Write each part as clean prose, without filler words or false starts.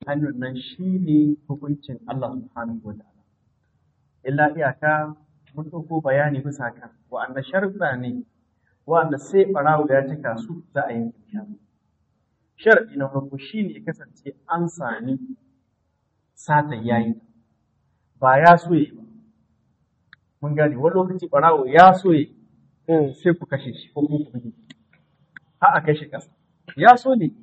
hannun nan shine hukuncin Allah subhanahu wa ta'ala. Illa iyaka mun ɗauko bayani bisa kan wa'anda sharuɗa ne wa'anda sai ɓarawo ya cika su za a yanke shi. Sharaɗi na farko shine ya kasance an sami sata yayi ba ya soye ba. Mun gane wani lokaci ɓarawo ya soye sai ku kashe shi ko kuma ku buge har a kai shi ƙasa. Ya so ne.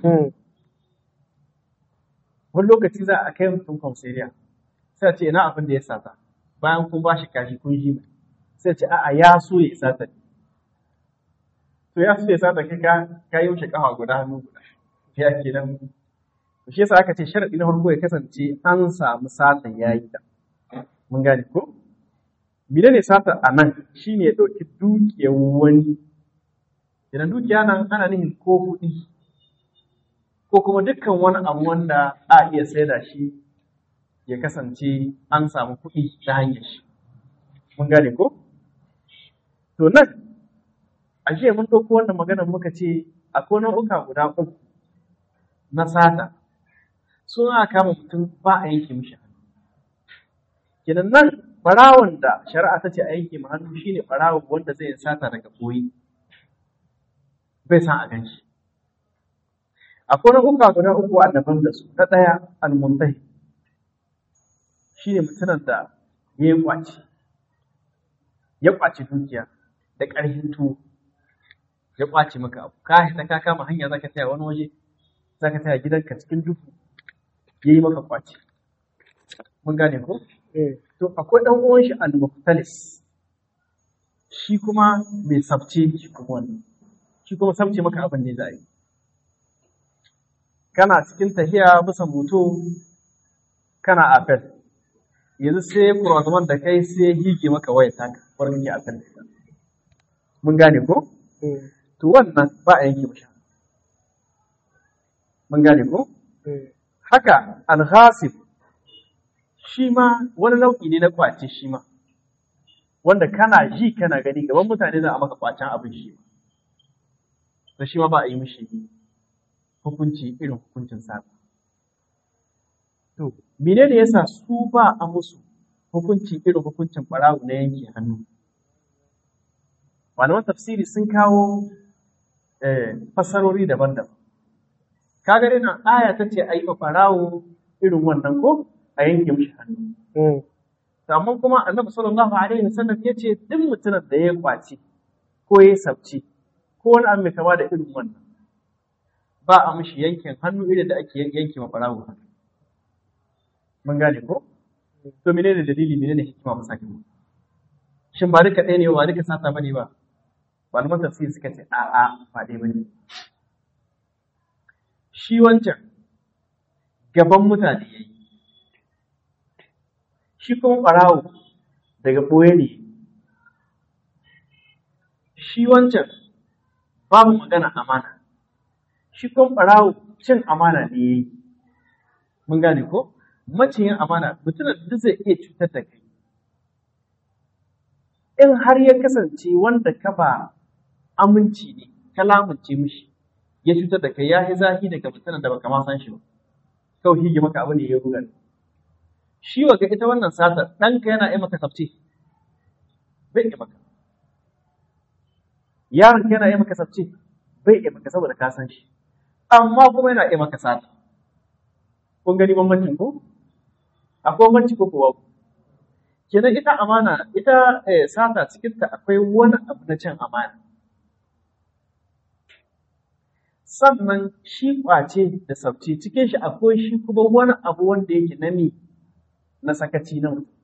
Wani lokaci za a kai mutum kwamsiriya sai a ce ina abin da ya sata bayan kun ba shi kashi kun ji mai sai ce a'a ya so ya sata ne. To ya so ya sata kai ka yi mishi kafa guda hannu guda ya ke nan. Shi yasa aka ce sharaɗi na farko ya kasance an samu satan yayi ta. Mun gane ko? Mene ne sata a nan shine ya ɗauki dukiyar wani. Idan dukiya nan ana nufin ko kuɗi ko kuma dukkan wani abu wanda a iya saida shi ya kasance an samu kuɗi ta hanyar shi. Mun gane ko? To nan, a jiya mun ɗauko wannan maganar muka ce akwai nau'uka guda uku na sata. Suna kama mutum ba a yanke mishi hannu. Kenan nan ɓarawon da shari'a ta ce a yanke ma hannu shine ɓarawon wanda zai sata daga ɓoye. Bai san a gan shi. Akwai nau'uka guda uku a daban da su. Na ɗaya almuntai shi ne mutumin da ya yi ƙwace, ya ƙwace dukiya da ƙarfin tuwo, ya ƙwace maka abu. Ka kama hanya za ka taya wani waje, za ka taya gidanka cikin duhu, ya yi maka ƙwace. Mun gane ko? To akwai ɗan uwan shi al-muftalis, shi kuma mai sabce shi kuma wannan. Shi kuma sabce maka abin ne za a yi. Kana cikin tahiya bisa moto kana apel. Yanzu sai kurasuman da kai sai hige maka wayar taka, war kake apel. Mun gane ko? To wannan ba a yanke mishi. Mun gane ko? Haka al-ghasib shi ma wani nau'i ne na kwace shi ma. Wanda kana ji kana gani gaban mutane za a maka kwacen abin shi ma. Da shi ma ba a yi mishi hukunci irin hukuncin sata. To, menene yasa su ba a musu hukunci irin hukuncin ɓarawo na yanke hannu? Malaman tafsiri sun kawo fassarori daban-daban. Kaga dai nan aya ta ce a yi wa ɓarawo irin wannan ko a yanke mishi hannu. Amma kuma Annabi sallallahu alaihi wasallam ya ce duk mutumin da ya kwace ko ya sabci ko wani abu mai kama da irin wannan ba a mishi yankin hannu irin da ake yanke ma ɓarawo hannu. Mun gane ko? To menene dalili menene hikima ba sake mu? Shin ba duka ɗaya ne ba duka sata bane ba? Malaman tafsiri suka ce a'a ba ɗaya bane. Shi wancan gaban mutane yayi. Shi kuma ɓarawo daga ɓoye ne. Shi wancan babu magana amana. Shi kuma ɓarawo cin amana ne yayi. Mun gane ko? Maciyin amana mutumin da zai iya cutar da kai. In har ya kasance wanda ka ba aminci ne, ka lamunce mishi, ya cutar da kai ya yi zahi daga mutumin da baka ma san shi ba. Kawai hige maka abu ne ya ruga. Shi wa ga ita wannan sata ɗanka yana yi maka sabce, bai yi maka. Yaron yana yi maka sabce, bai yi maka saboda ka san shi. Amma kuma yana yi maka sata. Kun gani bambancin ko? Akwai bambanci ko kuwa? Kenan ita amana, ita sata cikinta akwai wani abu na cin amana. Sannan shi ƙwace da sabce cikin shi akwai shi kuma wani abu wanda yake na sakaci na mutum.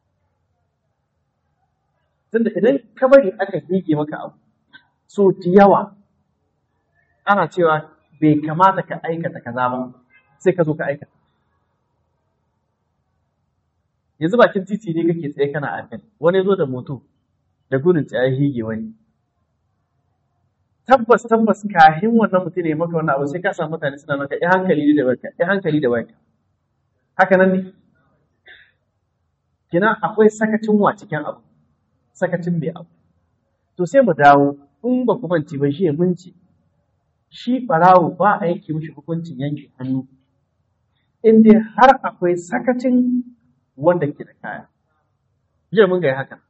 Tunda idan ka bari aka hige maka abu, so da yawa ana cewa bai kamata ka aikata kaza ba, sai ka zo ka aikata. Yanzu bakin titi ne kake tsaye kana afin, wani ya zo da moto da gudun tsaye hige wani. Tabbas kahin wannan mutum ne maka wannan abu sai ka samu mutane suna maka hankali da barka, hankali da barka. Haka nan ne? Kina akwai sakacin wa cikin abu, sakacin mai abu. To sai mu dawo, in ba ku mance ba shi mun ce, shi ɓarawo ba a yanke mishi hukuncin yanke hannu in dai har akwai sakacin wanda ke da kaya. Jiya mun ga haka.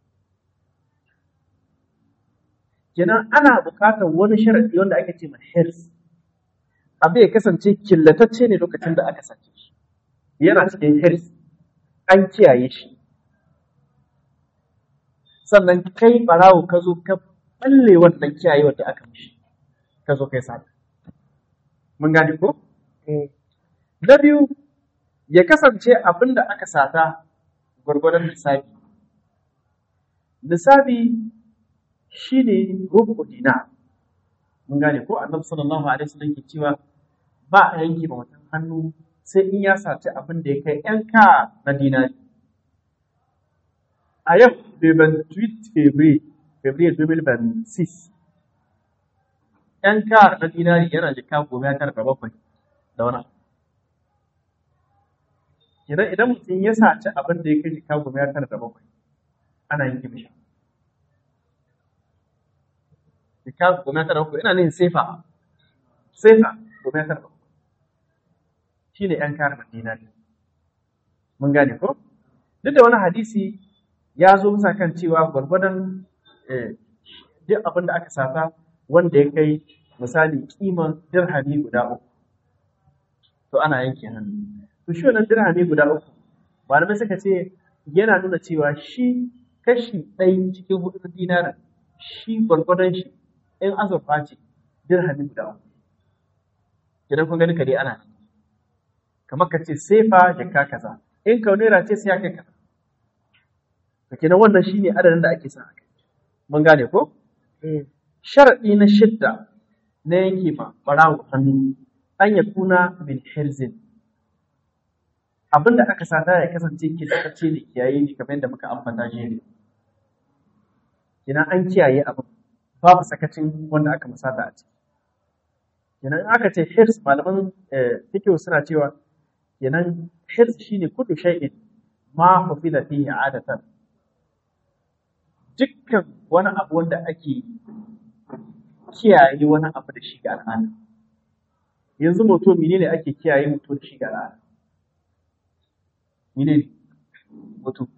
Kenan ana buƙatar wani sharaɗi wanda ake ce ma hirs. Abu ya kasance killatacce ne lokacin da aka sace shi. Yana cikin hirs, an kiyaye shi. Sannan kai ɓarawo ka zo ka balle wannan kiyayewar da aka mishi, ka zo kai sata. Mun gane ko? Na biyu, ya kasance abin da aka sata gwargwadon lissafi. Lissafi shi ne rubu dinar. Mun gane ko? Annabi sallallahu alaihi wasallam ke cewa ba a yanke ma mutum hannu sai in ya saci abin da ya kai ‘yan ka na dinari. A yau, 28 Février 2026, ‘yan ka na dinari yana jika 17 da wani. Idan mutum ya saci abin da ya kai jika 17, ana yanke mishi. Jika 17 ina nin sefa 17. Shi ne ‘yan kare dinari. Mun gane ko? Duk da wani hadisi ya zo bisa kan cewa gwargwadon duk abin da aka sata wanda ya kai misali kiman dirhami guda 3, to ana yanke hannu. To shi wannan dirhami guda 3, malamai suka ce yana nuna cewa shi kashi 1 cikin 4 na dinarin shi gwargwadon shi in azurfa ce dirhami guda 3. Idan kun gani kare ana kamar ka ce sefa jaka kaza, in ka naira ce sai ya kai kaza. To kenan wannan shine adadin da ake son a kai. Mun gane ko? Sharadi na 6 na yanke ma barawo hannu an ya kuna min hirzin. Abinda aka sata ya kasance kiyaye ne kiyaye ne kamar yadda muka ambata jiya. Kenan an kiyaye abin babu sakacin wanda aka musata a ciki. Kenan aka ce hirz, malaman fiqh suna cewa kenan hirz shine kullu shay'in ma hufida fihi adatan. Dukkan wani abu wanda ake kiyaye wani abu da shi ga al'ada. Yanzu mutum menene ake kiyaye mutum da shi ga al'ada? Menene mutum?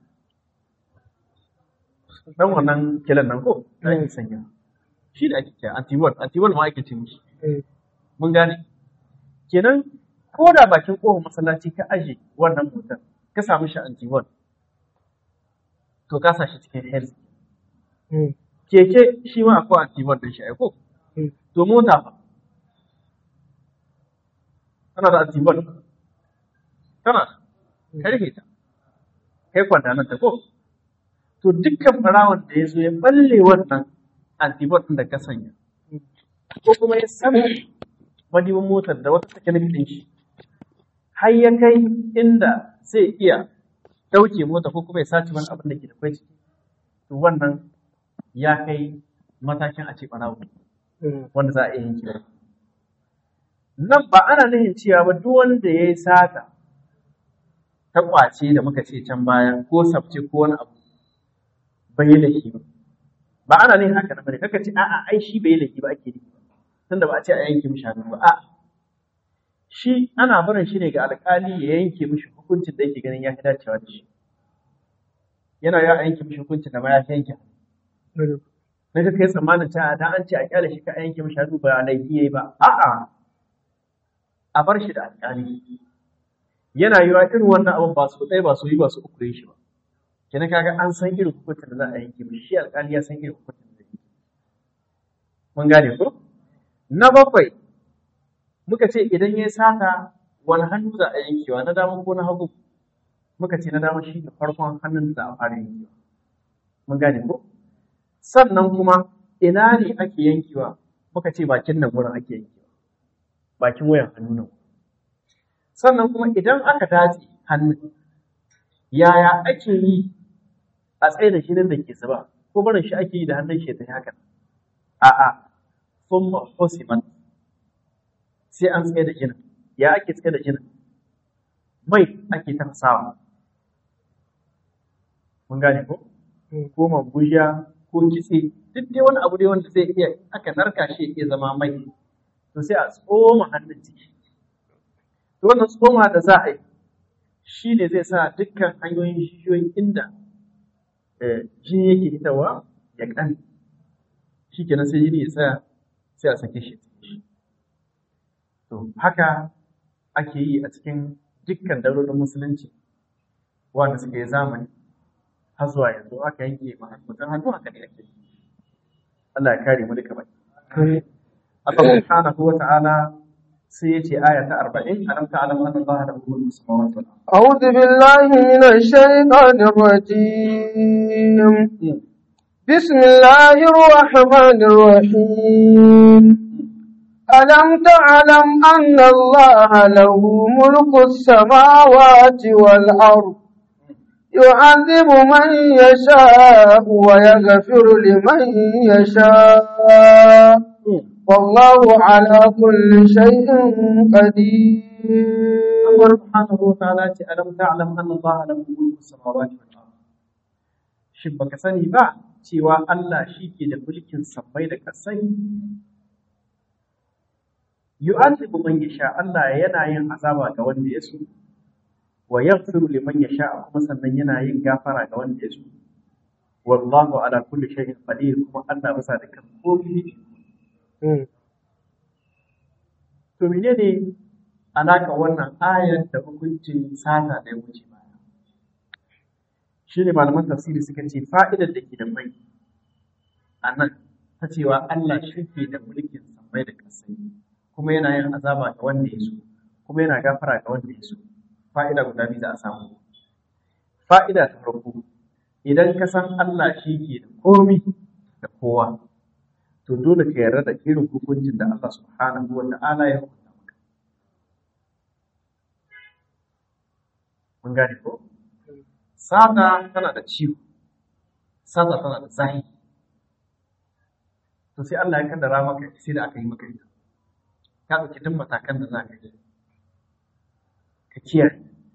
Dan wannan kilan nan ko da ake sanya. Shi da ake kiyaye anti-wall ma ake ce mishi. Mun gane? Kenan ko da bakin ƙofar masallaci ka aje wannan motar ka samu shi anti-wall, to ka sa shi cikin health. Keke shi ma akwai anti-wall din shi aiko? To mota fa? Tana da anti-wall? Tana ka rike ta. Kai kwanta nan ta ko? To dukkan barawon da ya zo ya balle wannan anti-wall din da ka sanya, ko kuma ya samu madibin motar da wata take nufi ɗin shi, har ya kai inda zai iya ɗauke mota ko kuma ya sace wani abin da ke da kwai ciki, to wannan ya kai matakin a ce ɓarawo wanda za a iya yanke da. Nan ba ana nufin cewa ba duk wanda ya yi sata ta ƙwace da muka ce can baya ko sabce ko wani abu bai yi laifi ba. Ba ana nufin haka na bane, kaka ce a'a ai shi bai yi laifi ba ake nufi. Tunda ba a ce a yanke mishi hannu ba, a shi ana barin shi ne ga alƙali ya yanke mishi hukuncin da yake ganin ya fi dacewa da shi. Yana yawa a yanke mishi hukuncin da ba ya fi yanke hannu. Na ka kai tsammanin cewa dan an ce a kyale shi ka yanke mishi hannu ba laifi yayi ba, a'a a bar shi da alƙali. Yana yiwa irin wannan abin ba su ɗaya ba su yi ba su uku yi shi ba. Kenan kaga an san irin hukuncin da za a yanke mishi, shi alƙali ya san irin hukuncin da zai yi. Mun gane ko? Na 7, muka ce idan ya sata wani hannu za a yankewa, na dama ko na hagu? Muka ce na dama shi ne farkon hannun da za a fara yankewa. Mun gane ko? Sannan kuma ina ne ake yankewa? Muka ce bakin nan wurin ake yankewa, bakin wayan hannu nan. Sannan kuma idan aka datse hannun, yaya ake yi a tsaye da shi nan da ke zuba, ko barin shi ake yi da hannun shi ta haka? A'a. Sun hosiman sai an tsaye da jinin. Ya ake tsaye da jinin? Mai ake tafasawa. Mun gane ko? Ko magujiya ko kitse, duk dai wani abu dai wanda zai iya aka narka shi iya zama mai, to sai a tsoma hannun ciki. to wannan tsoma da za a yi shi ne zai sa dukkan hanyoyin jijiyoyin inda jini yake hitawa ya ƙame shi kenan sai jini ya tsaya sai a sake shi. To haka ake yi a cikin dukkan daurorin musulunci wanda suka yi zamani har zuwa yanzu aka yanke mutum hannu haka ne ake yi. Allah ya kare mu duka bai. Allah subhanahu wa ta'ala sai ya ce aya ta 40 alam ta'lam anna Allah lahu mulku samawati wal ardh. أعوذ بالله من الشيطان الرجيم بسم الله الرحمن الرحيم ألم تعلم أن الله له ملك السماوات والأرض يعذب من يشاء ويغفر لمن يشاء والله على كل شيء قدير. Allah subhanahu wa ta'ala ce alam ta'lam anna Allah lahu mulku samawati wal ardh. Shin baka sani ba cewa Allah shi ke da mulkin sammai da ƙasai? Yu'adhibu man yasha, Allah yana yin azaba ga wanda ya so, wa yaghfiru liman yasha, kuma sannan yana yin gafara ga wanda ya so. Wallahu ala kulli shay'in qadir, kuma Allah bisa da kan komai. To menene alaka wannan ayar da hukuncin sata da ya wuce baya? Shi ne malaman tafsiri suka ce fa'idar da ke da mai a nan ta cewa Allah shi ke da mulkin sammai da ƙasai, kuma yana yin azaba ga wanda ya so, kuma yana gafara ga wanda ya so. Fa'ida guda biyu za a samu. Fa'ida ta farko, idan ka san Allah shi ke da komi da kowa, to dole ka yarda da irin hukuncin da Allah subhanahu wa ta'ala ya hukunta maka. Mun gane ko? Sata tana da ciwo, sata tana da zahi. To sai Allah ya kaddara maka sai da aka yi maka ita. Ka ɗauki duk matakan da za ka yi. Ka kiyaye.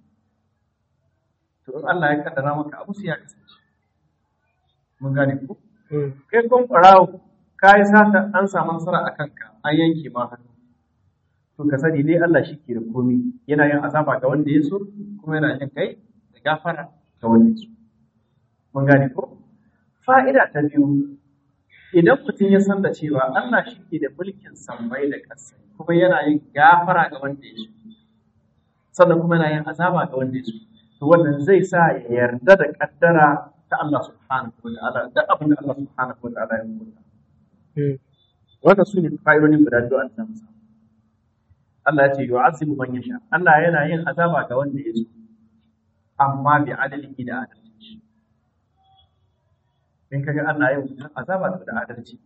To in Allah ya kaddara maka abu sai ya kasance. Mun gane ko? Kai kun ɓarawo ka yi sata an samu nasara a kanka an yanke ma hannu. To ka sani dai Allah shi ke da komi, yana yin azaba ga wanda ya so, kuma yana yin kai da gafara ga wanda ya so. Mun gane ko? Fa'ida ta biyu, idan mutum ya san da cewa Allah shi ke da mulkin sammai da ƙasa, kuma yana yin gafara ga wanda ya so, sannan kuma yana yin azaba ga wanda ya so, to wannan zai sa ya yarda da kaddara ta Allah subhanahu wa ta'ala, da abin da Allah subhanahu wa ta'ala ya hukunta. Wanda su ne fa'idodin guda biyu an samu. Allah ya ce yu'azibu man yasha, Allah yana yin azaba ga wanda ya so, amma bi adalihi da adalci. In kaga Allah ya yi azaba da adalci.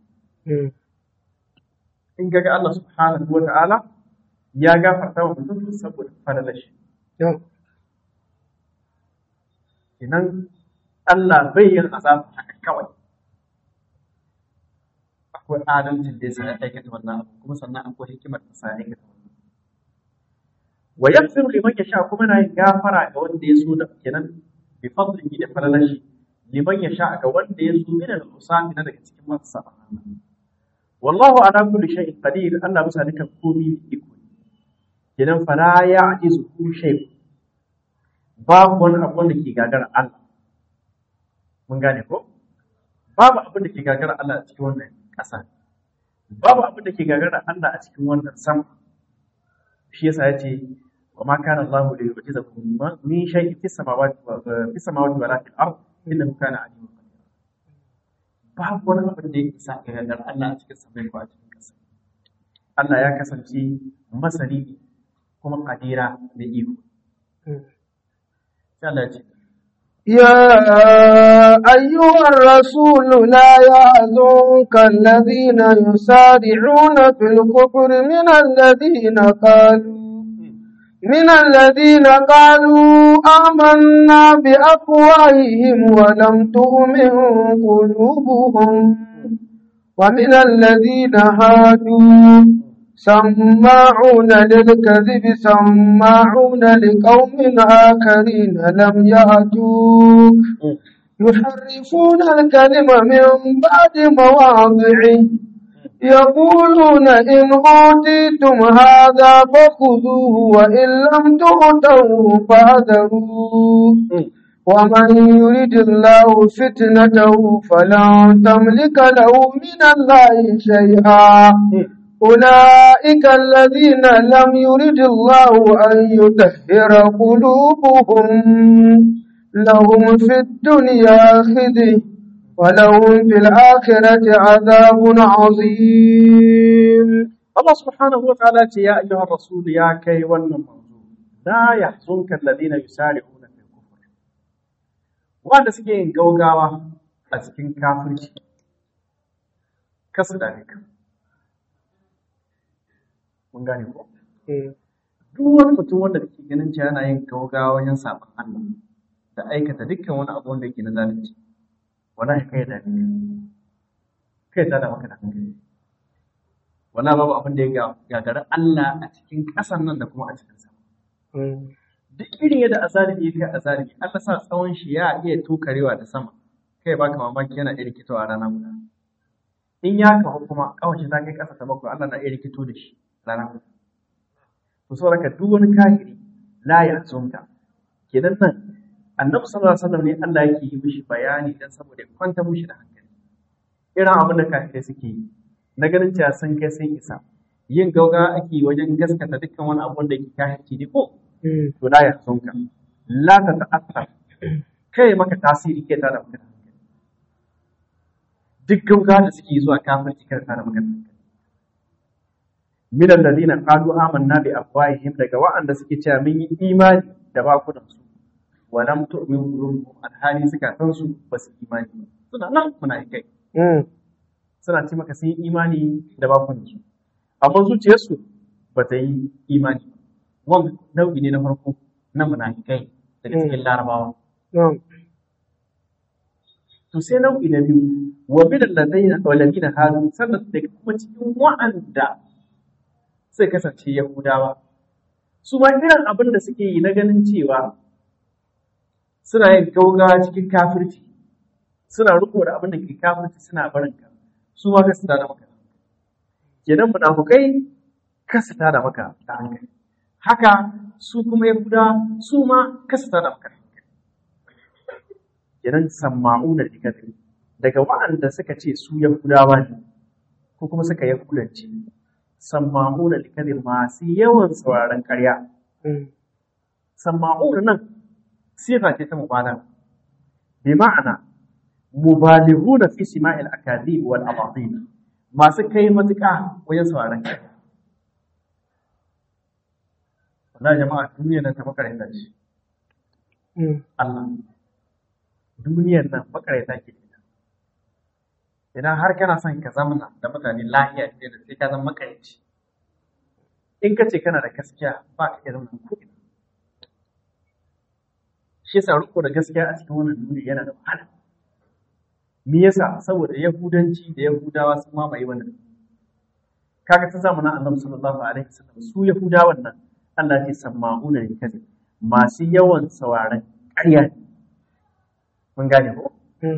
In kaga Allah subhanahu wa ta'ala ya gafarta wa mutum saboda falalar shi. Idan Allah bai yin azaba haka kawai. Akwai adalcin da ya aikata wannan abu, kuma sannan akwai hikimar da sa aikata wannan. Wa yaghfiru liman yasha, kuma yana yin gafara ga wanda ya so da kenan bi fadlihi da falalar shi, liman yasha ga wanda ya so min al-usami na daga cikin masu saba. Wallahu ala kulli shay'in qadir, Allah bisa dukan komai iko. Kenan fala ya'jizu shay, babu wani abu da ke gagara Allah. Mun gane ko? Babu abin da ke gagara Allah a cikin wannan ƙasa. Babu abin da ke gagara Allah a cikin wannan sama. Shi yasa ya ce wa ma kana Allah li yu'jizakum min shay'in fis samawati wa fil ard innahu kana aliman qadir. Babu wani abin da yake sa ka gagara Allah a cikin sama ko a cikin ƙasa. Allah ya kasance masani ne kuma qadira da iko. Sai Allah ya ce يا أيها الرسول لا يحزنك الذين يسارعون في الكفر من الذين قالوا آمنا بأفواههم ولم تؤمن قلوبهم ومن الذين هادوا سماعون للكذب سماعون لقوم آخرين لم يأتوك يحرفون الكلم من بعد مواضعه يقولون إن أوتيتم هذا فخذوه وإن لم تؤتوه فاذروه ومن يرد الله فتنته فلن تملك له من الله شيئا أولئك الذين لم يرد الله أن يطهر قلوبهم لهم في الدنيا خزي ولهم في الآخرة عذاب عظيم. الله سبحانه وتعالى يا أيها الرسول يا كي والنمر لا يحزنك الذين يسارعون في الكفر وهذا سكين جوجاوا أسكين كافر كسر ذلك mun gane ko duk wani mutum wanda kake ganin cewa yana yin gaugawa wajen saɓan Allah da aikata dukkan wani abu wanda yake na zalunci wallahi kai da kai ta da maka da hankali wallahi babu abin da ya gagara Allah a cikin ƙasan nan da kuma a cikin sama duk irin yadda azalimi ya kai azalimi Allah sa tsawon shi ya iya tukarewa da sama kai baka mamaki yana iya rikitowa rana guda in ya kawo kuma kawace ta kai ƙasa ta bakwai Allah na iya rikito da shi rana guda to saboda duk wani kafiri la ya zunta kenan nan annabi sallallahu alaihi wasallam ne Allah yake yi mishi bayani dan saboda kwanta mishi da hankali irin abin da kafirai suke yi na ganin cewa sun kai sun isa yin gauga ake wajen gaskata dukkan wani abu da yake kafirci ne ko to la ya zunka la ta ta'assar kai maka tasiri kai ta da maka duk gauga da suke zuwa kafirci kai ta da maka min alladhina qalu amanna bi afwahihim daga wa'anda suke cewa mun yi imani da bakunan su wa lam tu'min qulubuhum alhali suka san su ba su imani suna nan munafikai suna ce maka sun yi imani da bakunan su amma zuciyarsu ba ta yi imani wannan nau'i ne na farko na munafikai daga cikin larabawa to sai nau'i na biyu wa min alladhina hadu sannan daga kuma cikin wa'anda sai kasance Yahudawa su ma irin abin da suke yi na ganin cewa suna yin gauga cikin kafirci suna riko da abin da ke kafirci suna barin ka su ma ka da maka kenan munafukai ka da maka da hankali haka su kuma Yahudawa su ma ka da maka kenan sama'una likafiri daga wa'anda suka ce su Yahudawa ne ko kuma suka Yahudanci samma'una likadin masu yawan sauraron ƙarya. Samma'una nan sifa ce ta mubalaga. Bi ma'ana mubalighuna fi sima'il akadib wal abatin masu kai matuƙa wajen sauraron ƙarya. Wallahi jama'a duniyar nan ta makaranta ce. Allah duniyar nan makaranta ke idan har kana son ka zamana da mutane lahiya ce da sai ka zama makarici in ka ce kana da gaskiya ba ka iya zama ko ina shi yasa riko da gaskiya a cikin wannan duniya yana da wahala me yasa saboda yahudanci da yahudawa sun mamaye wannan kaga ta zamanin Annabi sallallahu alaihi wasallam su yahudawan nan Allah ya ce sama'una lil kadhib masu yawan sauraron ƙarya mun gane ko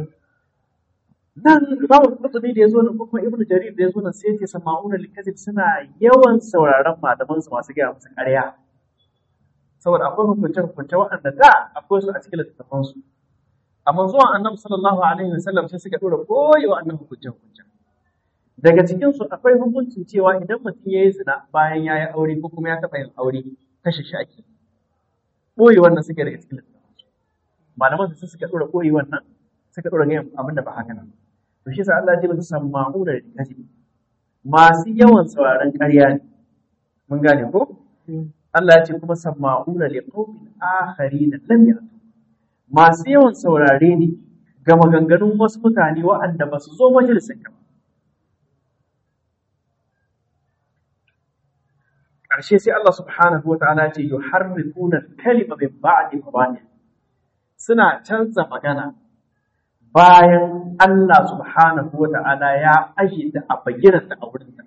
nan babu kutubi da yazo nan kuma ibnu jarir da yazo nan sai yace sama'una likazib suna yawan sauraron malaman su masu gaya musu ƙarya saboda akwai hukunce waɗanda da akwai su a cikin littattafan su amma zuwan annabi sallallahu alaihi wasallam sai suka dora koyi waɗannan hukunce daga cikin su akwai hukuncin cewa idan mutum yayi zina bayan yayi aure ko kuma ya taɓa yin aure kashe shi ake koyi wannan suke daga cikin littattafan su malaman su suka dora koyi wannan suka dora gayan abin da ba haka nan to shi sa Allah ya ce musu sama'una da kaji masu yawan sauraron ƙarya ne mun gane ko Allah ya ce kuma sama'una li qaumin akharin lam ya'tu masu yawan saurare ne ga maganganun wasu mutane waɗanda ba su zo majalisin ka ƙarshe sai Allah subhanahu wa ta'ala ce yuharrifuna kalima min ba'di mawadi suna canza magana bayan Allah subhanahu wa ta'ala ya aje da a bayyanar da a wurin ta.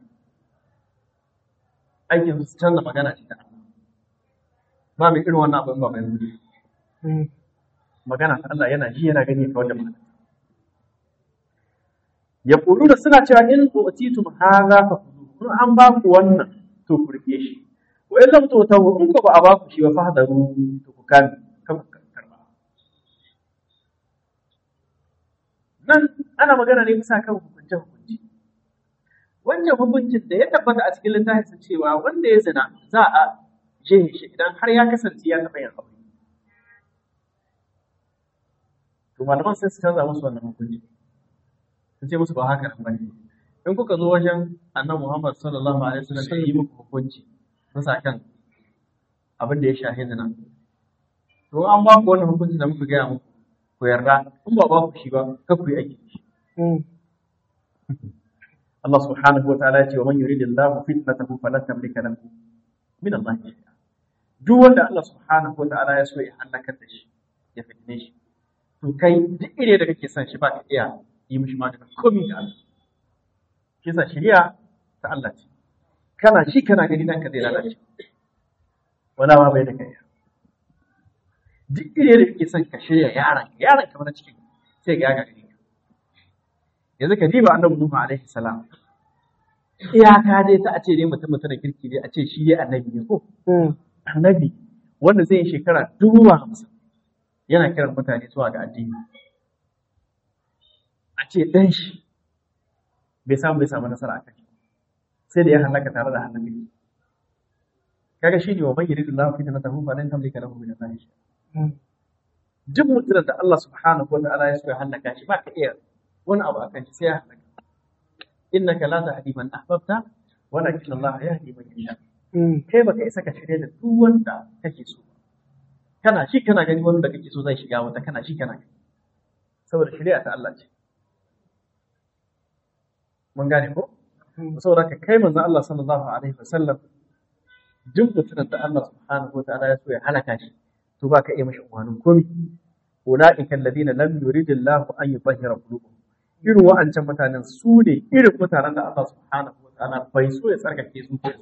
Aikin su canza magana ce ta Allah. Ba mai irin wannan abin ba mai wuri. Magana ta Allah yana ji yana gani ta wanda magana. yaquluna suna cewa in utitum hadha fa khudhu an ba ku wannan to ku rike shi wa in lam tutahu in ba a ba ku shi ba fahdaru to ku kan karba. Nan ana magana ne bisa kan hukunce wancan hukuncin da ya tabbata a cikin littafin cewa wanda ya zina za a jehe shi idan har ya kasance ya taɓa yin aure. To malaman sai su canza musu wannan hukunci. Sun ce musu ba haka nan bane. In kuka zo wajen Annabi Muhammad sallallahu alaihi wasallam sai yi muku hukunci bisa kan abin da ya shahi zina. To an ba ku wannan hukunci da muka gaya muku ku yarda in ba ku shi ba kar ku yi aiki da shi. Allah subhanahu wa ta'ala ya ce wa man yuridillahu fitnatahu falan tamlika lahu min Allah shay'a. Duk wanda Allah subhanahu wa ta'ala ya so ya halakar da shi ya fitne shi to kai duk ire da kake son shi ba ka iya yi mishi maganin komai da Allah. Shi yasa shari'a ta Allah ce. Kana shi kana gani dan ka zai lalace. Wala ma bai da kai. Duk ire da kake son ka shirya yaron kamar cikin sai ga ya gani. Yanzu ka diba Annabi Nuhu alaihi salam. Iyaka dai ta a ce dai mutum da kirki dai a ce shi dai annabi ne ko? Annabi wanda zai yi shekara 50 yana kiran mutane zuwa ga addini. A ce ɗan shi bai samu nasara a kai. Sai da ya halaka tare da annabi. Kaga shi ne wa man yuridillahu fitnatahu falan tamlika lahu min Allah shay'a. Duk mutumin da Allah subhanahu wa ta'ala ya so ya halaka shi ba ka iya wani abu akan shi sai ya halaka. Innaka la tahdi man ahbabta walakin Allah yahdi man yasha. Kai baka isa ka shirye da duk wanda kake so. Kana shi kana gani wanda kake so zai shiga wata kana shi kana gani. Saboda shari'a ta Allah ce. Mun gane ko? Saboda ka kai manzo Allah sallallahu alaihi wasallam duk mutumin da Allah subhanahu wa ta'ala ya so ya halaka shi to baka iya mashi umarnin komai. Ulaika alladhina lam yuridillahu an yutahhira qulubahum. Irin wa'ancan mutanen su ne irin mutanen da Allah subhanahu wa ta'ala bai so ya tsarkake zuciyarsu.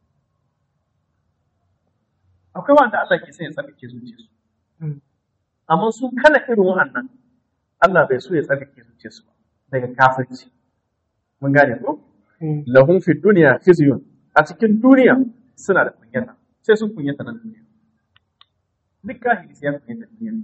Akwai wanda Allah ke son ya tsarkake zuciyarsu. Amma su kala irin wa'annan Allah bai so ya tsarkake zuciyarsu ba daga kafirci. Mun gane ko? Lahum fi dunya khizyun. A cikin duniya suna da kunyata. Sai sun kunyata nan duniya. Duk kahiri sai ya kunyata duniya.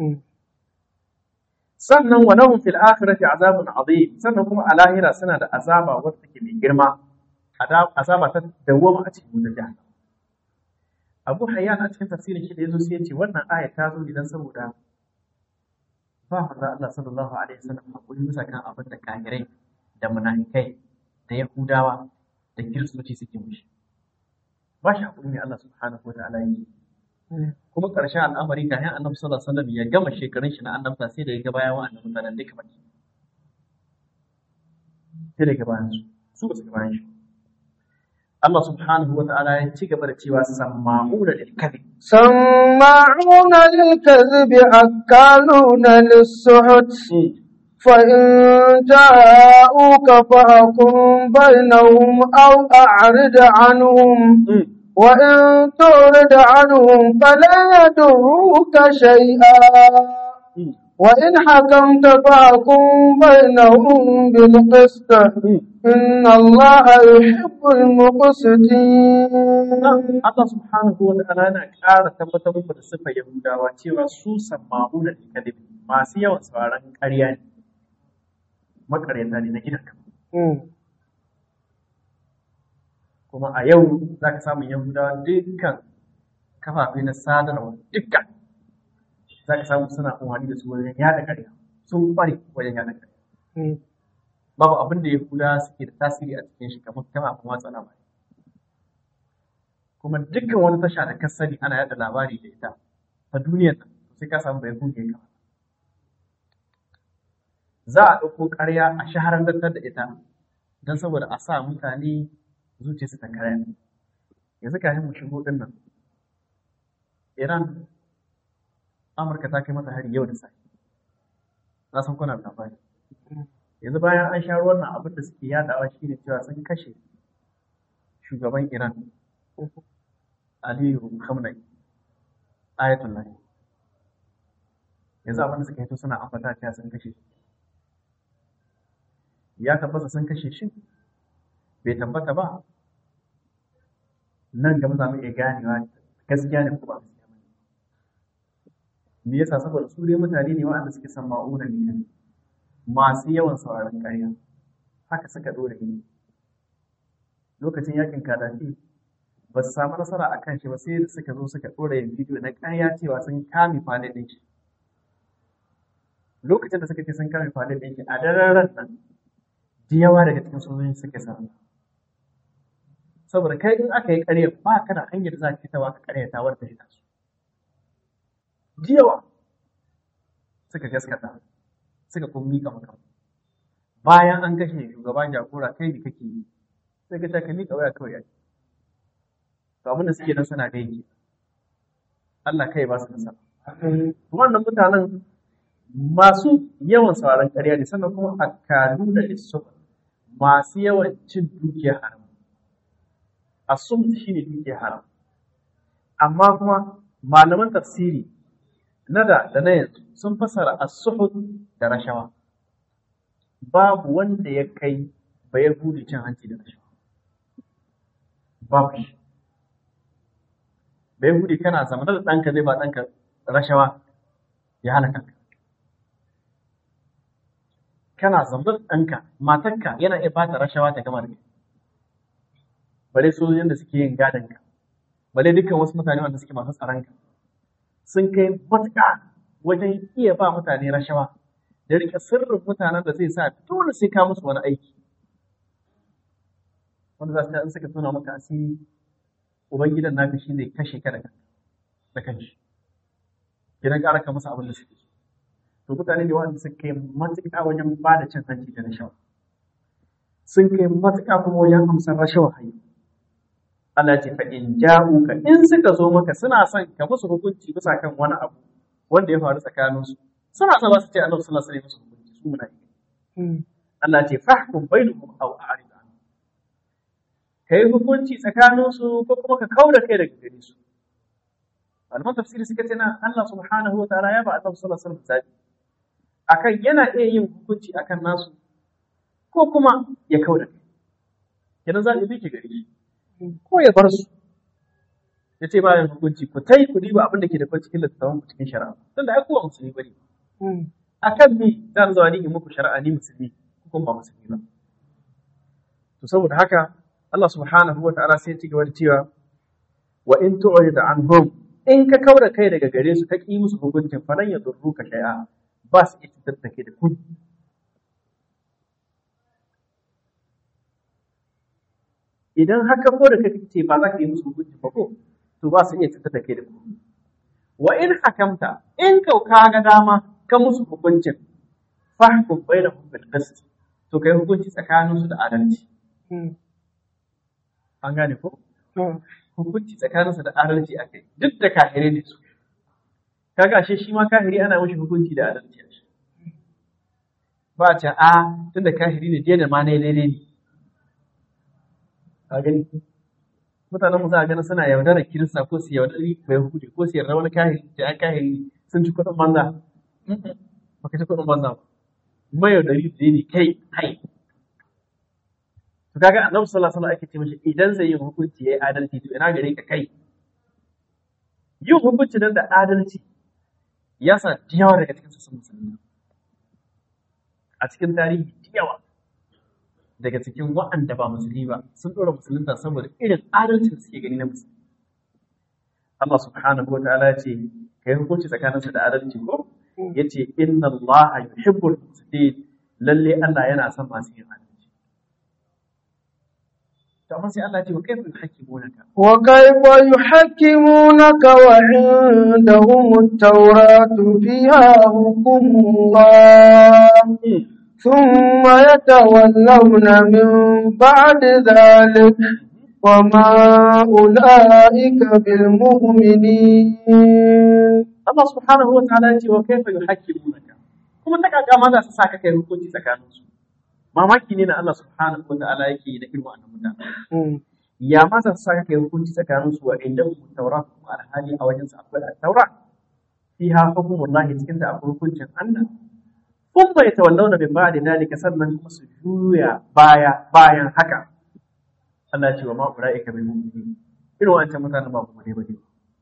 Sannan wa lahum fil akhirati azabun azim. Sannan kuma a lahira suna da azaba wacce take mai girma. Azaba ta dawwama a cikin wutar jahannam. Abu Hayyan a cikin tafsirin shi da yazo sai ya ce wannan aya ta zo idan saboda ba manzo Allah sallallahu alaihi wasallam hakuri bisa kan abin da kafirai da munafikai da Yahudawa da Kiristoci suke mushi. Ba shi hakuri ne Allah subhanahu wa ta'ala yi. Kuma ƙarshen al'amari kafin Annabi sallallahu alaihi wasallam ya gama shekarun shi na annabta sai da ya ga bayan wa'annan mutanen duka baki. Sai da ya ga bayan su ba su ga bayan shi. Allah subhanahu wa ta'ala ya ci gaba da cewa sama'una lil kadhib. سماعون للكذب أكالون للسحت فإن جاءوك فاحكم بينهم أو أعرض عنهم وإن تعرض عنهم فلا يضروك شيئا وإن حكمت فاحكم بينهم بالقسط إن الله يحب المقسطين. Allah subhanahu wa ta'ala yana ƙara tabbatar muku da sifar Yahudawa cewa su sama'u da kadhib masu yawan sauraron ƙarya ne. Makaryata ne na gidan ka. Kuma a yau za ka samu Yahudawa dukkan kafafe na sadarwa dukkan za ka samu suna amfani da su wajen yada ƙarya. Sun ƙware wajen yada ƙarya. Babu abin da Yahudawa suke da tasiri a cikin shi kamar kafafen watsa labarai. Kuma dukkan wani tasha da ka sani ana yada labari da ita ta duniyar nan sai ka samu bai hude ka. Za a ɗauko ƙarya a shaharantar da ita don saboda a sa mutane zuciyarsu ta karaya. Yanzu kafin mu shigo ɗin nan, Iran, Amurka ta kai mata hari yau da safe. Na san kuna da labari. Yanzu bayan an sha ruwan nan abin da suke yadawa shi ne cewa sun kashe shugaban Iran, Aliyu Khamenei, Ayatollah. Yanzu abin da suka hito suna ambata cewa sun kashe shi. ya tabbata sun kashe shi bai tabbata ba, nan gaba za mu iya ganewa gaskiya ne ko ba gaskiya ba. Me yasa? Saboda su dai mutane ne waɗanda suke son ma'una ne, masu yawan sauraron ƙarya, haka suka dore yi. Lokacin yakin Kadafi ba su samu nasara a kan shi ba, sai da suka zo suka dora yin bidiyo na ƙarya cewa sun kame falin ɗin shi. Lokacin da suka ce sun kame falin ɗin shi a daren nan da yawa daga cikin sojojin suka samu. Saboda kai in aka yi ƙarya ba ka da hanyar za ka fitawa ka ƙarya ta wadda ita su. Da yawa suka gaskata, suka kuma miƙa maka. Bayan an kashe shugaban jagora kai da kake yi, sai ka ka miƙa waya kawai yaki. To abin da suke nan suna da yake. Allah kai ba su nasara. Wannan mutanen masu yawan sauraron ƙarya ne, sannan kuma akalu da lissufa masu yawan cin dukiyar haram. Assumt shi ne dukiyar haram. Amma kuma malaman tafsiri na da na yanzu sun fassara as-suhud da rashawa. Babu wanda ya kai ba ya bude cin hanci da rashawa. Babu shi. Bai bude kana zama da ɗanka zai ba ɗanka rashawa ya hana kanka. Kana zama da ɗanka, matarka yana iya bata rashawa ta gama da kai. Bare sojojin da suke yin gadon ka, bare dukkan wasu mutane wanda suke masu tsaron ka, sun kai matuƙa wajen iya ba mutane rashawa da rike sirrin mutanen da zai sa dole sai ka musu wani aiki. Wanda za su in suka tona maka asiri, Ubangidan naka shi zai kashe ka da kanshi. Gidan ƙara ka masa abin da suke so. To mutane ne wanda suka kai matuƙa wajen ba da cin hanci da rashawa. Sun kai matuƙa kuma wajen amsar rashawa hayi. Allah ce fa in ja'uka in suka zo maka suna son ka musu hukunci bisa kan wani abu wanda ya faru tsakanin su, suna son su ce Annabi sallallahu alaihi wasallam musu hukunci su muna yi. Allah ce fahkum bainahum aw a'rid anhum, kai hukunci tsakanin su ko kuma ka kauda kai daga gare su. Malaman tafsiri suka ce na Allah subhanahu wa ta'ala ya ba Annabi sallallahu alaihi wasallam zabi akan yana iya yin hukunci akan nasu ko kuma ya kauda kai. Kenan za a bi ki gare shi. Ko ya bar su ya ce bayan hukunci ku tai ku diba abin da ke da kwai cikin littattafan ku cikin shari'a tun da ai kowa musulmi bane akan me zan zo ni in muku shari'a ni musulmi ku kuma ba musulmi ba. To saboda haka Allah subhanahu wa ta'ala sai ya ci gaba da cewa wa in tu'rid anhum in ka kaura kai daga gare su ka ki musu hukuncin fa ya durruka shay'a ba su ita tattake da kun. Idan haka ko da kake ce ba za ka yi musu hukunci ba ko to ba su iya cutar da kai da kuma. Wa in hakamta in ka ga dama ka musu hukuncin fahkum bainahum bil qist to kai hukunci tsakanin su da adalci. An gane ko? Hukunci tsakanin su da adalci akai duk da kahire ne su. Kaga ashe shi ma kahiri ana mishi hukunci da adalci. Ba ta a tunda kahiri ne dai da ma ne daidai ne. A gani mutanen mu za a gani suna yaudarar kirista ko su yaudari mai hukunci ko su yarda wani kahiri da an kahiri sun ci kuɗin banza ba ka ci kuɗin banza ba mai yaudari da ne kai to kaga annabi sallallahu alaihi wasallam ake ce mishi idan zai yi hukunci yayi adalci to ina gare ka kai yin hukunci nan da adalci ya sa yawa daga cikin su musulmi a cikin tarihi yawa daga cikin waɗanda ba musulmi ba sun ɗora musulunta saboda irin adalcin da suke gani na musulmi. Allah subhanahu wa ta'ala ya ce kai hukunci tsakaninsu da adalci ko ya ce inna Allah yuhibbul muqsitin lalle Allah yana son masu yin adalci. To amma sai Allah ya ce wa kaifa yuhakkimunaka wa kaifa yuhakkimunaka wa indahum at-tauratu fiha hukmullah ثم يتولون من بعد ذلك وما أولئك بالمؤمنين. الله سبحانه وتعالى وكيف يحكمونك kuma ta kaka ma za su saka kai hukunci tsakanin su mamaki ne na Allah subhanahu wa ta'ala yake da irin wannan mutane ya ma za su saka kai hukunci tsakanin su wa inda taurat kuma alhali a wajen su akwai at-taurat fiha hukmullahi cikin da akwai hukuncin Allah kun bai tawallawna min ba'di dalika sannan kuma su juya bayan haka Allah ce wa ma ulaika bil mu'minin irin wancan mutanen ba kuma ne ba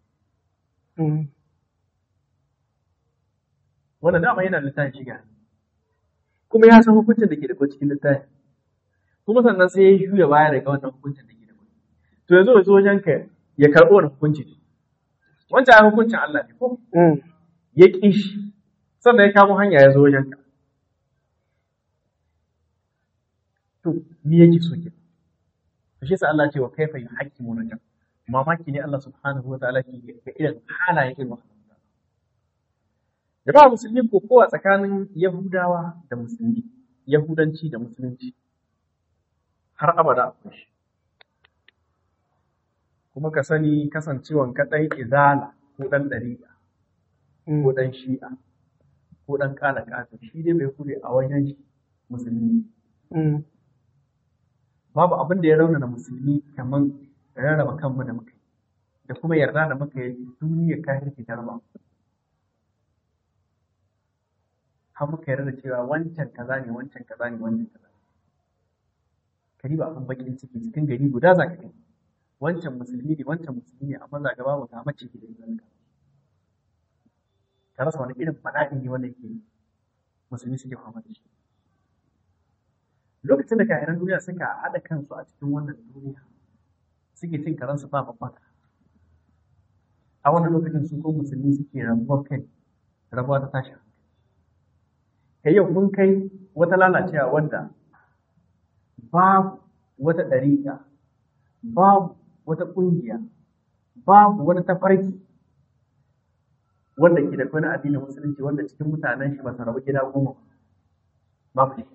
wannan dama yana littafin shiga kuma ya san hukuncin da ke da cikin littafin kuma sannan sai ya juya baya daga wannan hukuncin da ke da to yanzu ya zo wajen ka ya karɓo wani hukunci wancan ya hukuncin Allah ne ko ya ƙi shi sannan ya kamo hanya ya zo wajen ka to me yake so ke to shi yasa Allah ce wa kaifa yuhaqqimu najam mamaki ne Allah subhanahu wa ta'ala ke ga irin halayen irin wannan jama'a musulmi ko kowa tsakanin Yahudawa da musulmi Yahudanci da musulunci har abada akwai shi kuma ka sani kasancewan kaɗai izala ko ɗan ɗariƙa ko ɗan shi'a ko ɗan ƙala ƙasa shi dai bai kure a wajen shi musulmi babu abin da ya raunana musulmi kamar rarraba kanmu da muka da kuma yarda da muka yi duniya kafirci ta raba har muka yarda da cewa wancan kaza ne wancan kaza ne wancan kaza kari ba abin bakin ciki cikin gari guda za ka gani wancan musulmi ne wancan musulmi ne amma za gaba wata mace ke da yin ka rasa wani irin fada'i ne wanda ke musulmi suke fama da shi lokacin da kayan duniya suka haɗa kansu a cikin wannan duniya suke cin karansu ba babbaka a wannan lokacin su ko musulmi suke rabuwa kai rabuwa ta tashi kai yau mun kai wata lalacewa wanda babu wata ɗariƙa babu wata ƙungiya babu wani tafarki wanda ke da wani addinin musulunci wanda cikin mutanen shi ba su rabu gida goma babu ne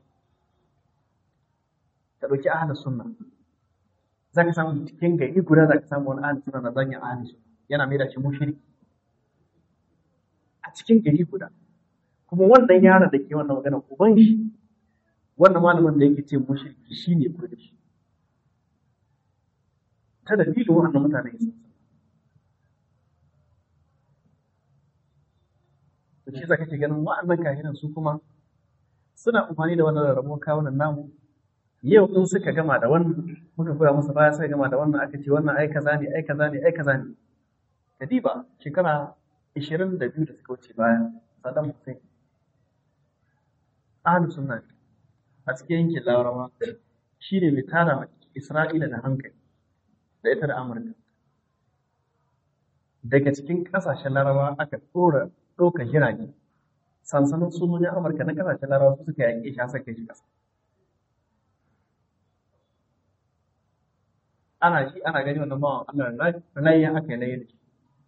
ka ɗauki ahalin sunna za ka samu cikin gari guda za ka samu wani ahalin sunna na zanyin ahalin sunna yana mai da shi mushriki a cikin gari guda kuma wannan yaron da ke wannan magana uban shi wannan malamin da yake ce mushriki shi ne kudi shi ta dalilin wannan mutane sun to shi za kake ganin wa'annan kahinan su kuma suna amfani da wannan rarrabuwar kawunan namu yau in suka gama da wannan muka koya musu baya sai gama da wannan aka ce wannan ai kaza ne ai kaza ne ai kaza ne kadiba shekara 22 da suka wuce baya Saddam Hussein ahlus sunna a cikin yankin Larabawa shi ne mai tara Isra'ila da hankali da ita da Amurka daga cikin ƙasashen Larabawa aka ɗaukar jirage sansanin sojojin Amurka na ƙasashen Larabawa su suka yaƙe shi aka kai shi ƙasa ana shi ana gani wannan bawan Allah layyan aka yi layyan da shi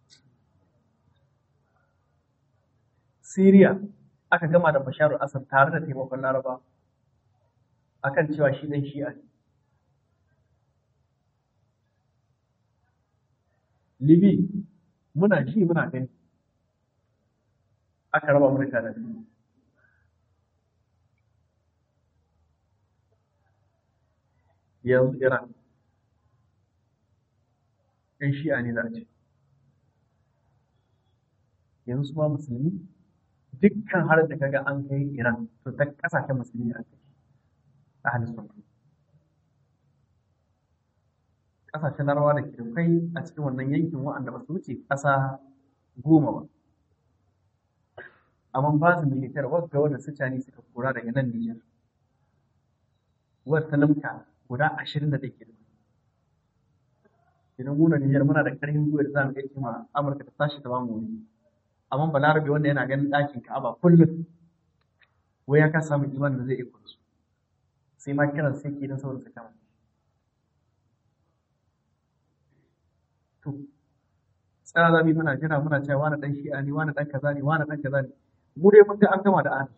Siriya aka gama da Bashar al-Assad tare da taimakon Laraba akan cewa shi dan Shi'a ne. Libi muna ji muna gani aka raba Amurka da Libi. Yanzu Iran ɗan Shi'a ne za a ce. Yanzu ma musulmi dukkan har da kaga an kai Iran to ta kasashen musulmi an kai ahlus sunna kasashen Larabawa da ke kai a cikin wannan yankin wa'anda ba su wuce ƙasa 10 ba amma ba su militar wadda wanda su cani suka kora daga nan Nijar wadda lamka guda 20 da take da idan mu na Nijar muna da ƙarfin gwiwa da za mu iya ma Amurka ta tashi ta ba mu wuri amma balarabe wanda yana ganin ɗakin Ka'aba kullum wai ya ka samu iman da zai iya su sai ma kiran sai ke don saboda su kama to tsara zabi muna jira muna cewa wani dan shi'a ne wani dan kaza ne wani dan kaza ne mu dai mun ga an gama da ahli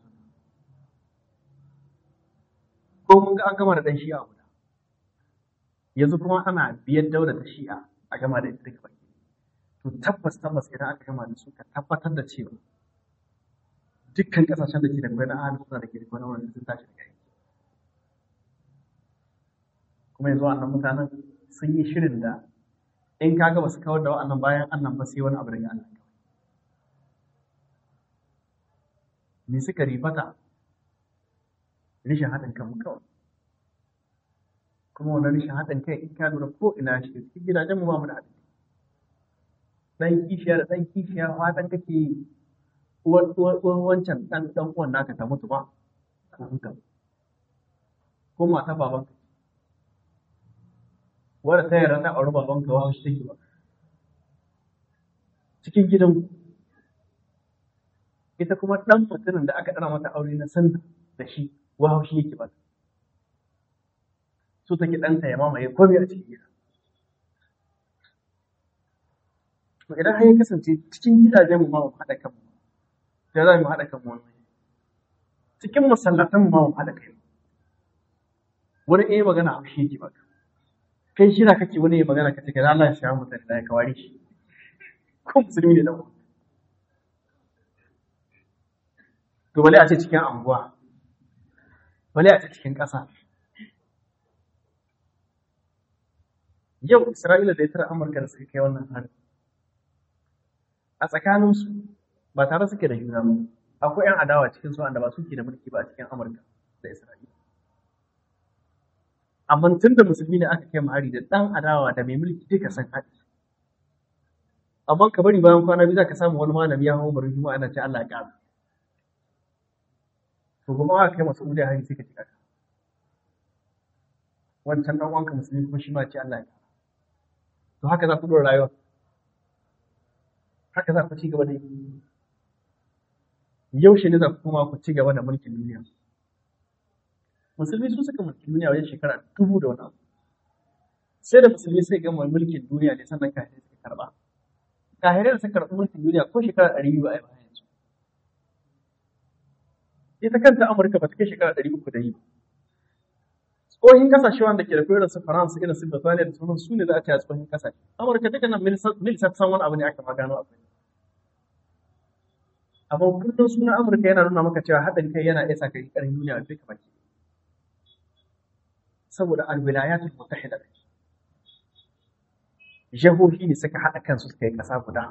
ko mun ga an gama da dan shi'a guda yanzu kuma ana biyan daular ta shi'a a gama da ita duka baki to tabbas idan aka gama da su ka tabbatar da cewa dukkan kasashen da ke da bayan ahli suna da ke da bayan wannan sun tashi daga yanki kuma yanzu wannan mutanen sun yi shirin da in ka ga basu kawar da wa'annan bayan annan ba sai wani abu daga Allah me suka ribata rishin haɗin kan kawai. Kuma wannan rishin haɗin kai in ka lura ko ina shi cikin gidajen mu ba mu da haɗin kai. Dan kishiya da dan kishiya fatan kake yi uwar wancan dan uwan naka ta mutu ba ka huta. Ko mata babanka wadda ta yarda ta auri babanka wa shi take ba cikin gidan ita kuma ɗan mutumin da aka ɗana mata aure na sanda da shi wa haushi yake ba so take ɗanta ya mamaye komai a cikin gida. To idan har ya kasance cikin gidajen mu ma mu haɗa kanmu da za mu haɗa kanmu wani cikin masallatan mu ma mu haɗa kai wani iya magana haushi yake ba kai shi da kake wani iya magana ka ce ka Allah ya shiga mutane da ya kawari shi ko musulmi ne da mu. To bale a ce cikin anguwa, bale a ce cikin ƙasa. Yau Isra'ila da ita Amurka da suka kai wannan hari. A tsakaninsu ba tare suke da juna ba. Akwai 'yan adawa cikin su wanda ba suke da mulki ba a cikin Amurka da Isra'ila. Amma tun da musulmi ne aka kai hari da ɗan adawa da mai mulki duka san haɗi. Amma ka bari bayan kwana biyu za ka samu wani malami ya hau barin juma'a ana ce Allah ya ƙara. To kuma aka kai masu uliya hari sai ka ci kaka. Wancan ɗan uwanka musulmi kuma shi ma ce Allah ya ƙara. To haka za ku ɗora rayuwa. Haka za ku ci gaba da yi. Yaushe ne za ku koma ku ci gaba da mulkin duniya. Musulmi su suka mulki duniya wajen shekara 1000 da wani abu. Sai da musulmi sai gama mulkin duniya ne sannan kafirai suka karɓa. Kahirai da suka karɓi mulkin duniya ko shekara 200 ba a yi bayan su. Ita kanta Amurka ba ta kai shekara 300 da yi ba. Tsohin kasashe wanda ke da koyar su Faransa irin su Birtaniya da sauran su ne za a ce a tsohin kasashe. Amurka duka nan mil san wani abu ne aka magano a kai. Amma kullum sunan Amurka yana nuna maka cewa haɗin kai yana isa kai ƙarin duniya duka baki. Saboda al-wilayatul mutahida jihohi ne suka haɗa kansu suka yi ƙasa guda.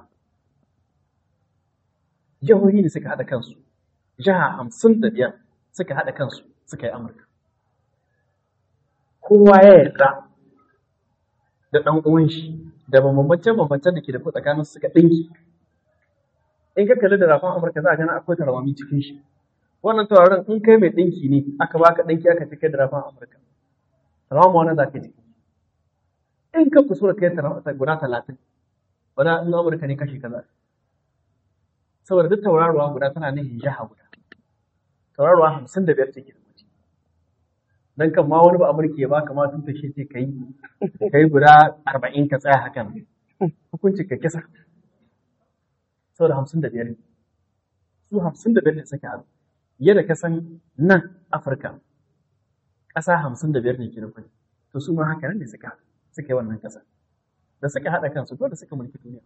Jihohi ne suka haɗa kansu. Jiha 55 suka haɗa kansu suka yi Amurka. Kowa ya yarda da ɗan uwan shi da bambance-bambancen da ke da tsakanin su suka ɗinki. In ka kalli da rafin Amurka za a gana akwai tarawami cikin shi. Wannan tauraron in kai mai ɗinki ne aka baka ɗinki aka cike da rafin Amurka. Tarawama wannan za ka ciki. In ka kusura kai guda 30 wani in Amurka ne kashi kaza. Saboda duk tauraruwa guda tana nihin jiha guda. Tauraruwa 55 ce ke da mutum. Dan kan ma wani ba Amurka ya baka ma tun tashe ce kai guda 40 ka tsaya hakan. Hukunci ka kisa. Saboda 55 ne. Su 55 ne suke haɗu. Yadda ka san nan Afirka ƙasa 55 ne ke da kuɗi. To su ma haka nan ne suka yi wannan ƙasa. Da suka haɗa kansu dole suka mulki duniya.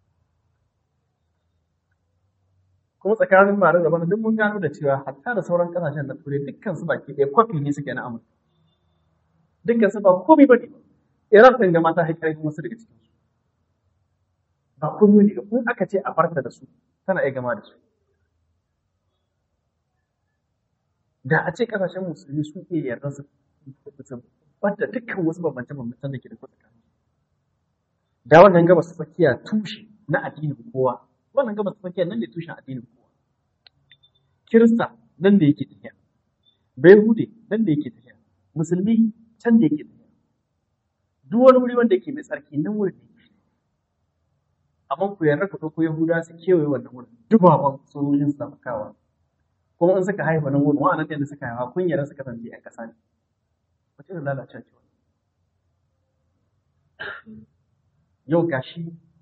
Kuma tsakanin mare da bana duk mun gano da cewa hatta da sauran ƙasashen na turai dukkan su baki ɗaya kwafi ne suke na Amurka. Dukkan su ba komai ba ne. Iran ɗin ga mata haƙƙari kuma su daga cikin su. Ba komai ne in aka ce a barta da su tana iya gama da su. Da a ce ƙasashen musulmi su iya yarda su wadda dukkan wasu bambance-bambancen da ke da tsakanin. Da wannan gabas tsakiya tushe na addinin kowa. Wannan gabas tsakiya nan ne tushen addinin kowa. Kirista nan da yake tafiya. Bayhude nan da yake tafiya. Musulmi can da yake tafiya. Duk wani wuri wanda yake mai tsarki nan wurin ne. Amma ku yarda ku ɗauko Yahuda su kewaye wannan wurin. Dubaban sojojin su kawa. Kuma in suka haifa nan wurin wa'annan da suka haifa kun yarda suka kasance 'yan ƙasa ne. Wace da lalacewa ce wani. Yau gashi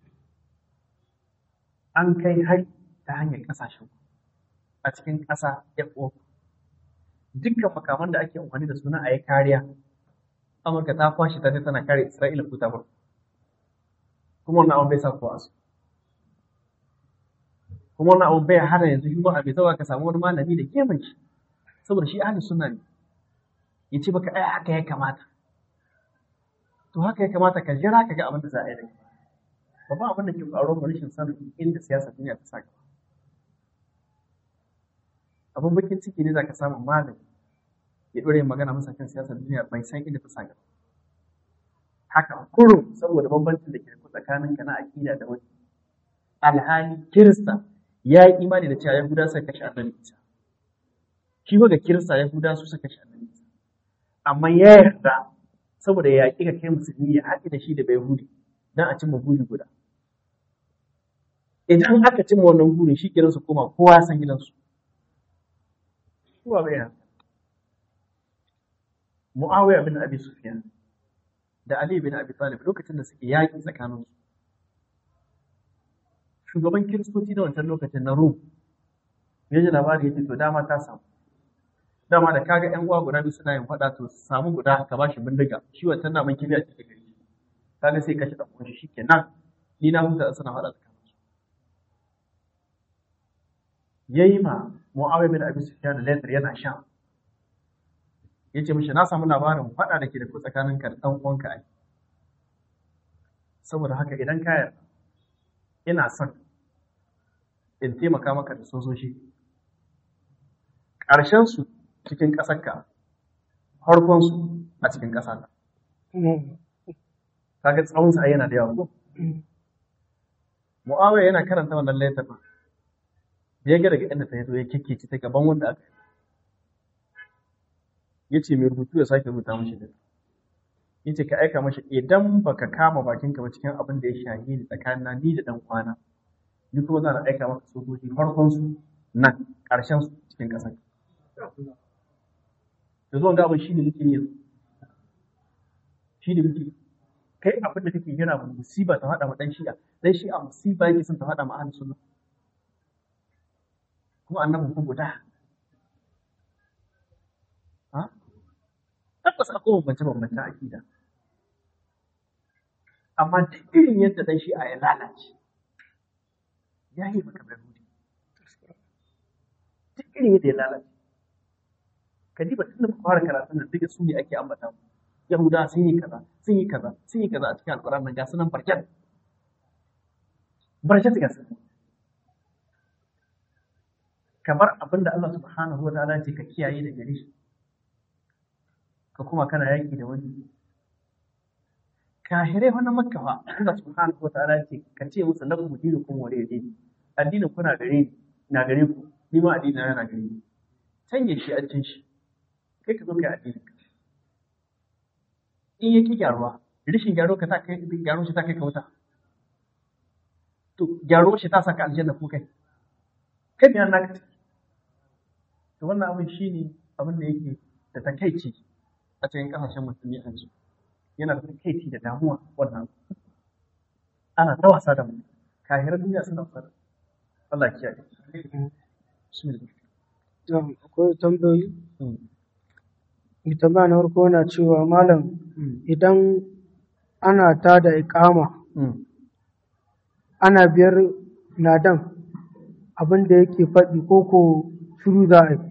an kai hari ta hanyar ƙasashen a cikin ƙasa FO. Dukkan makaman da ake amfani da suna a yi kariya, Amurka ta kwashe ta tana kare Isra'ila ko ta bar. Kuma wannan abin bai sa kowa su. Kuma wannan abin bai hana yanzu shi ba a bai zawa ka samu wani malami da gefen shi. Saboda shi ahli sunna ne. Ya ce baka ai haka ya kamata. To haka ya kamata ka jira ka ga abin da za a yi da kai. Babban abin da ke faruwa mu rashin sanin inda siyasar duniya ta sa gaba. Abin bakin ciki ne za ka samu malami ya ɗora yin magana masa kan siyasar duniya bai san inda ta sa gaba. Haka kurum saboda bambancin da ke tsakanin ka na aƙida da wani. Alhali Kirista ya yi imani da cewa Yahuda suka kashe Annabi Isa. Shi ga Kirista Yahuda su suka kashe Annabi Isa. Amma ya yarda saboda ya ƙi ka kai musulmi ya haɗe da shi da Yahudi don a cimma buri guda. Idan aka cimma wannan burin shi kenan su koma kowa san gidansu. Kowa bai haka. Muawiya bin Abi Sufyan da Ali bin Abi Talib lokacin da suke yaƙi tsakaninsu. Shugaban Kiristoci na wancan lokacin na Rum ya ji labari ya ce to dama ta samu. Dama da kaga ƴan uwa guda biyu suna yin faɗa to samu guda ka bashi bindiga shi wancan na man kibiya ce gari. Kaga sai kashe ɗan uwan shi kenan ni na huta suna faɗa tsakaninsu. Yayi ma Muawiya bin Abi Sufyan letter yana sha. Ya ce mishi na samu labarin faɗa da ke da ku tsakanin ka da ɗan uwanka ai. Saboda haka idan ka yarda ina son in taimaka maka da sojoji. Ƙarshensu cikin ƙasarka, farkonsu a cikin ƙasarka. Kaga tsawonsa ai yana da yawa ko? Muawiya yana karanta wannan letter ba. Ya ga daga inda ta yazo ya kikkece ta gaban wanda aka ya ce mai rubutu ya sake rubuta mashi da ya ce ka aika mashi idan baka kama bakinka ba cikin abin da ya shahi ni tsakanin ni da dan kwana ni kuma za a aika maka sojoji farkon su nan ƙarshen su cikin ƙasar da zuwan gaba shi ne muke yi shi ne muke kai abin da kake yana musiba ta haɗa ma dan shi'a musiba yake son ta haɗa ma ahlus sunna kuma annabi ku guda tabbas akwai bambance-bambance akida amma duk irin yadda dan shi'a ya lalace ya yi maka bayani duk irin yadda ya lalace ka ji batun da fara karatun nan duka su ne ake ambata yahuda sun yi kaza sun yi kaza sun yi kaza a cikin alƙur'an nan ga sunan barkat ga su kamar abin da Allah subhanahu wa ta'ala ce ka kiyaye da gare shi ka kuma kana yaki da wani kahirai wannan makka fa Allah subhanahu wa ta'ala ce ka ce musu lakum dinukum wa dini addinin kuna gare na gare ku ni ma addini na gare ni canje shi an cin shi kai ka zo kai addini in yake gyaruwa rishin gyaro ka ta kai gyaro shi ta kai ka wuta to gyaro shi ta saka aljanna ko kai kai me naka to wannan abin shine abin da yake da takeici a cikin kasashen musulmi yanzu yana da takeici da damuwa wannan ana ta wasa da mu kahirar duniya suna wasa da Allah ya kiyaye bismillah akwai tambayoyi mai tambaya na farko yana cewa malam idan ana ta da iƙama ana biyar ladan abin da yake faɗi ko shiru za a yi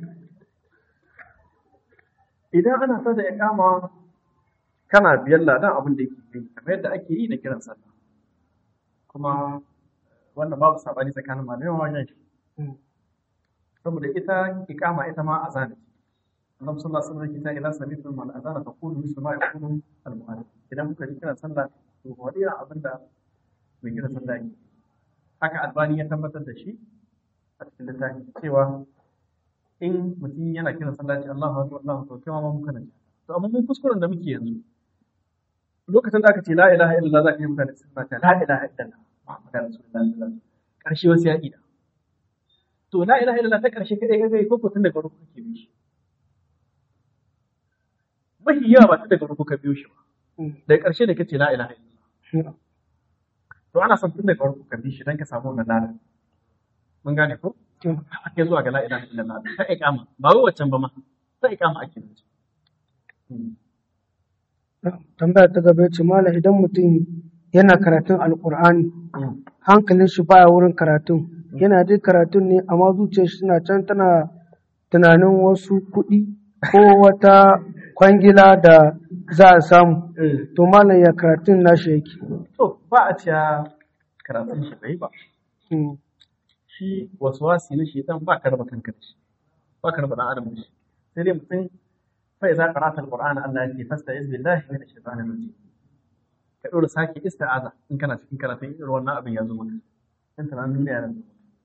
idan ana ta da iƙama kana biyar ladan abin da yake yi kamar yadda ake yi da kiran sallah kuma wannan babu sabani tsakanin malamai wajen shi saboda ita iƙama ita ma azani Annabi sallallahu alaihi wasallam kita ila sami'tum mal azana taqulu mislu ma yaqulu al mu'adhdhin idan kuka ji kiran sallah to wadi abinda mai kiran sallah yake haka albani ya tabbatar da shi a cikin littafi cewa in mutum yana kiran sallah ce Allahu akbar Allahu akbar kuma ma muka nan to amma mun kuskuren da muke yanzu lokacin da aka ce la ilaha illallah za ka yi mutane sunna ta la ilaha illallah Muhammadur rasulullah sallallahu alaihi wasallam karshe wasu ya ida to la ilaha illallah ta karshe kadai kaga ko tun daga ruku kake bi shi mafi yawa ba ta daga ruku ka biyo shi ba daga ƙarshe da kace la ilaha illallah to ana son tun daga ruku ka bi shi dan ka samu wannan ladan mun gane ko ake zuwa ga la ilaha illallah ta iqama ba wai waccan ba ma ta iqama ake nan tambaya ta gaba ce malam idan mutum yana karatun alqur'ani hankalin shi baya wurin karatun yana dai karatun ne amma zuciyar shi tana can tana tunanin wasu kuɗi ko wata kwangila da za a samu to malam ya karatun nashi yake to ba a ciya karatun shi bai ba shi waswasi na shaitan ba ka raba kanka da shi ba ka raba dan adam da shi sai dai mutum fa idza qara'ta alqur'ana Allah yake fasta'iz billahi minash shaitanir rajim ka dora sake isti'aza in kana cikin karatun irin wannan abin ya zo maka in tunanin duniya nan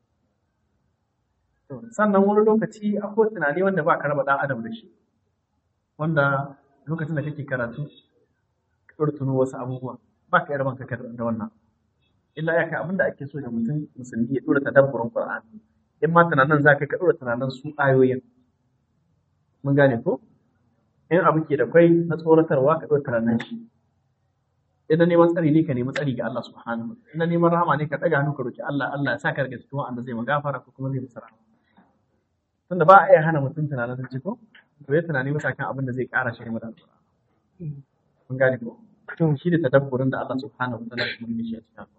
to sannan wani lokaci akwai tunani wanda ba ka raba dan adam da shi wanda lokacin da kake karatu ka dora tuno wasu abubuwa ba ka yarban ka da wannan illa ya kai abin da ake so da mutum musulmi ya dora tadabburin Qur'ani in ma tunanin za ka dora tunanin su ayoyin mun gane ko in abu ke da kwai na tsoratarwa ka dora tunanin shi idan neman tsari ne ka nemi tsari ga Allah subhanahu wa ta'ala idan neman rahama ne ka daga hannu ka roki Allah Allah ya saka daga cikin wanda zai magafara ko kuma zai masa rahama tunda ba a iya hana mutum tunanin sun ciko to ya tunani masa kan abin da zai ƙara shi da mun gane ko shi da tadabburin da Allah subhanahu wa ta'ala ya yi shi a cikin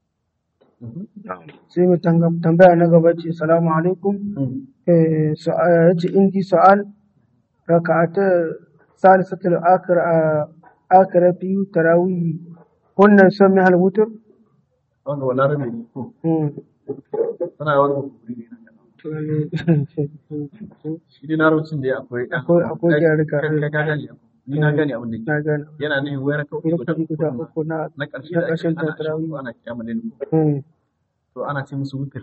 sai mu tambaya na gaba ce salamu alaikum ya ce indi su'al raka'ata salisatul akhir fi tarawih wannan son mai halbutur wanda wala rabe ne ko tana wani kuri ne shi ne narocin da akwai gyarika ka gani ni na gani abin da ke yana ne wayar ka guda uku na ƙarshen tarawih ana kiyama ne to ana ce musu wutir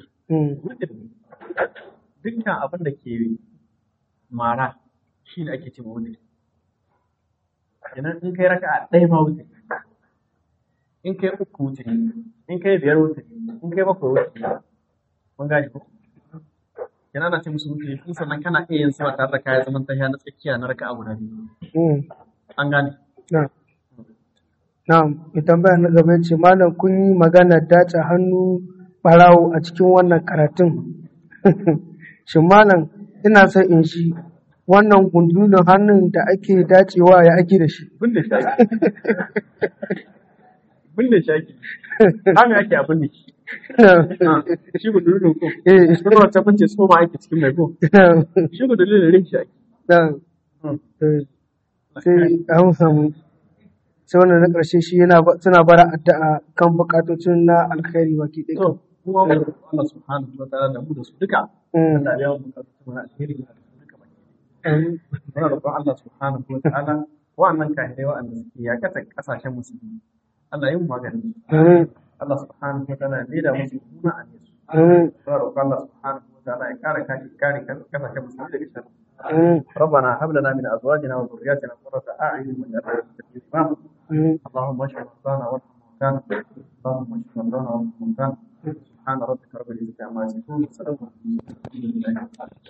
dukkan abin da ke mara shi ne ake ce ma wutir idan in kai raka a ɗaya ma wutir in kai uku wutir in kai biyar wutir in kai bakwai wutir mun gane ko yana ana ce musu wutir in sannan kana iya yin sama tare da kayan zaman tahiya na tsakiya na raka a guda biyu an gane na'am mai tambaya na gaba ce malam kun yi magana dace hannu barawo a cikin wannan karatun shin malam ina son in shi wannan gundunan hannun da ake dacewa ya ake da shi binne shi ake hami ake a binne shi gundunan ko kuma wata bince tsoma ake cikin mai ko shi gundunan rin shi ake sai an samu sai wannan na ƙarshe shi suna bara addu'a kan bukatocin na alkhairi baki ɗaya. Kuma Allah subhanahu wa ta'ala da mu da su duka. Allah ya yawan bukatocin na alkhairi da su duka baki ɗaya. Muna roƙon Allah subhanahu wa ta'ala wa'annan kahirai wa'anda suke yakata ƙasashen musulmi. Allah ya yi maganin su. Allah subhanahu wa ta'ala ya da musu muna a nesu. Muna roƙon Allah subhanahu wa ta'ala ya kare ƙasashen musulmi daga sharri. ربنا هب لنا من ازواجنا وذرياتنا قرة اعين واجعلنا للمتقين اماما اللهم اشف مرضانا وارحم موتانا اللهم اشف مرضانا وارحم موتانا سبحان ربك رب العزة عما يصفون وسلام على المرسلين